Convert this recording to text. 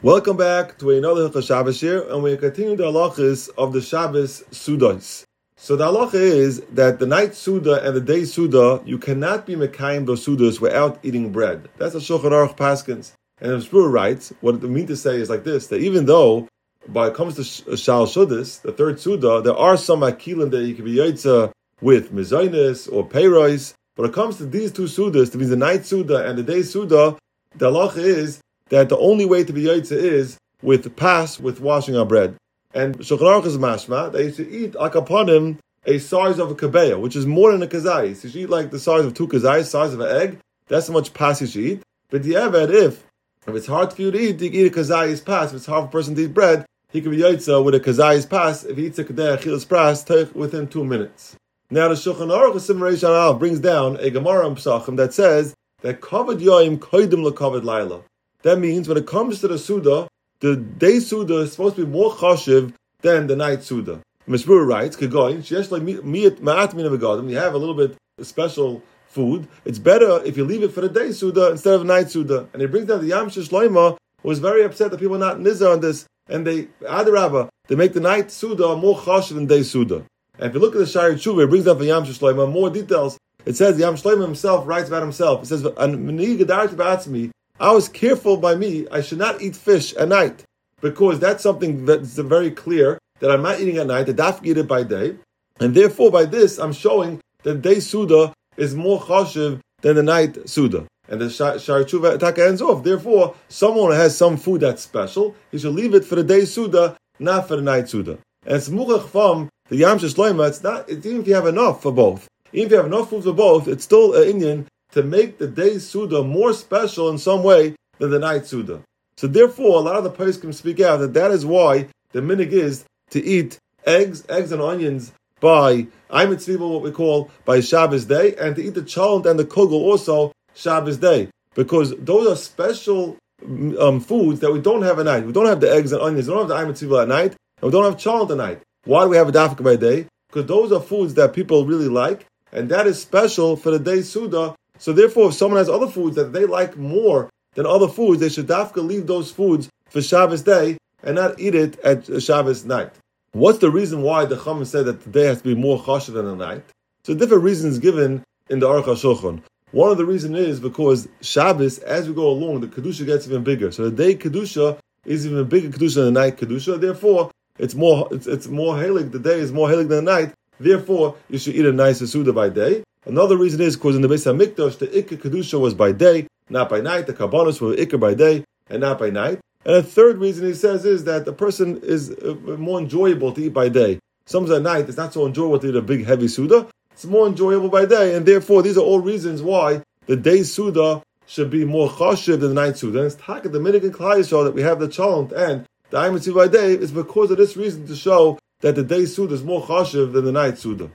Welcome back to another Hilchah Shabbos here, and we're continuing the halachas of the Shabbos Sudas. So the halacha is that the night Suda and the day Suda, you cannot be mekayim those Sudas without eating bread. That's what Shulchan Aruch paskins. And the Spur writes, what it means to say is like this, that even though, when it comes to Shal Shudas, the third Suda, there are some akilim that you can be yotza with mezainis or peiros, but when it comes to these two Sudas, that means the night Suda and the day Suda, the halacha is that the only way to be yotza is with washing our bread. And Shulchan Aruch is mashma, they used to eat akaponim a size of a kabeya, which is more than a kazayis. You should eat like the size of two kazayis, size of an egg. That's how much pas you should eat. But the Eved, if it's hard for you to eat, you can eat a kazayis pas. If it's hard for a person to eat bread, he can be yotza with a kazayis pas. If he eats a kadeya chilas pras, within 2 minutes. Now the Shulchan Aruch Simmereish Anal brings down a Gemara in Pesachim that says that kavod yoim koidim lekavod laila. That means when it comes to the Suda, the day Suda is supposed to be more chashiv than the night Suda. Mishmur writes, Kegoin, you have a little bit of special food. It's better if you leave it for the day Suda instead of night Suda. And he brings down the Yam Shlomo, who was very upset that people are not nizar on this. And they make the night Suda more chashiv than day Suda. And if you look at the Shari Tshuva, it brings down for Yam Shlomo more details. It says, Yam Shlomo himself writes about himself. It says, I was careful by me, I should not eat fish at night, because that's something that's very clear, that I'm not eating at night, the daf eat it by day, and therefore by this I'm showing that day Suda is more chashiv than the night Suda. And the Shari Tshuva Taka ends off, therefore someone who has some food that's special, he should leave it for the day Suda, not for the night Suda. And it's muchach from the Yam Shlomo, it's even if you have enough for both. Even if you have enough food for both, it's still an Indian to make the day Suda more special in some way than the night Suda. So therefore, a lot of the poskim speak out that is why the minig is to eat eggs and onions by Aymitzviva, what we call by Shabbos day, and to eat the cholent and the kugel also Shabbos day. Because those are special foods that we don't have at night. We don't have the eggs and onions, we don't have the Aymitzviva at night, and we don't have cholent at night. Why do we have a dafka by day? Because those are foods that people really like, and that is special for the day Suda. So therefore, if someone has other foods that they like more than other foods, they should dafka leave those foods for Shabbos day and not eat it at Shabbos night. What's the reason why the Chacham said that the day has to be more chashiv than the night? So different reasons given in the Aruch HaShulchan. One of the reasons is because Shabbos, as we go along, the Kedusha gets even bigger. So the day Kedusha is even bigger Kedusha than the night Kedusha. Therefore, it's more helig. The day is more helig than the night. Therefore, you should eat a nice Suda by day. Another reason is because in the Beis HaMikdash, the Ikka Kedusha was by day, not by night. The Karbanos were Ikka by day and not by night. And a third reason he says is that the person is more enjoyable to eat by day. Sometimes at night, it's not so enjoyable to eat a big heavy Suda. It's more enjoyable by day. And therefore, these are all reasons why the day Suda should be more chashiv than the night Suda. And it's taka, the Minig and Klal Yisrael that we have the cholent and the Aymitzviva by day is because of this reason to show that the day Suda is more chashiv than the night Suda.